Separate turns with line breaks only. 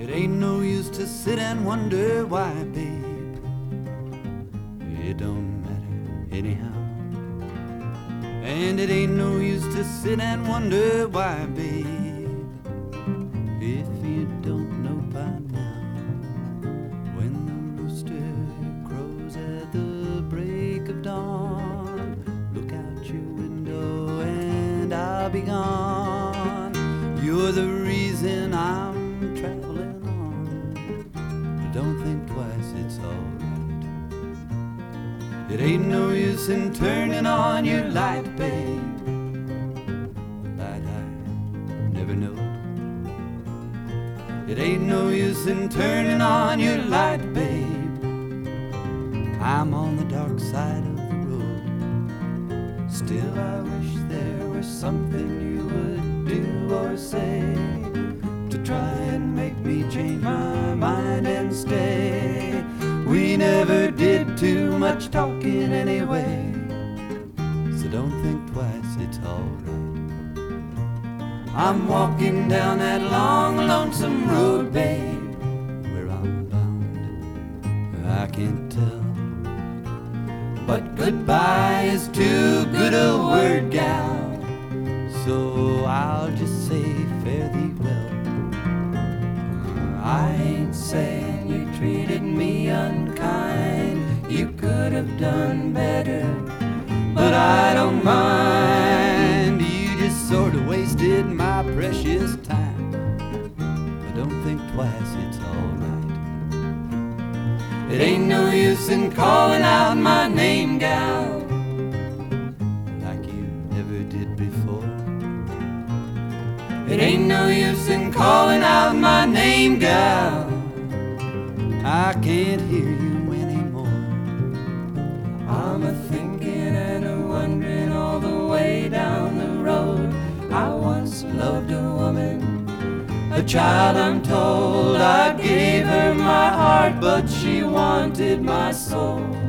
It ain't no use to sit and wonder why, babe. It don't matter anyhow. And it ain't no use to sit and wonder why, babe, if you don't know by now. When the rooster crows at the break of dawn, look out your window and I'll be gone. You're the reason I'm traveling on. But don't think twice, it's alright. It ain't no use in turning on your light, babe. Light I never know. It ain't no use in turning on your light, babe. I'm on the dark side of the road. Still I wish there was something you would do or say to try and make me change my mind and stay. We never did too much talking anyway, so don't think twice, it's alright. I'm walking down that long, lonesome road, babe. Where I'm bound, I can't tell. But goodbye is too good a word, gal, so I'll just say fare thee well. I ain't saying you treated me unkind, you could have done better, but I don't mind. You just sort of wasted my precious time, but don't think twice, it's alright. It ain't no use in calling out my name, gal, like you never did before. It ain't no use in calling out my name, gal, I can't hear you anymore. I'm a-thinking and a-wondering all the way down the road. I once loved a woman, a child I'm told. I gave her my heart, but she wanted my soul.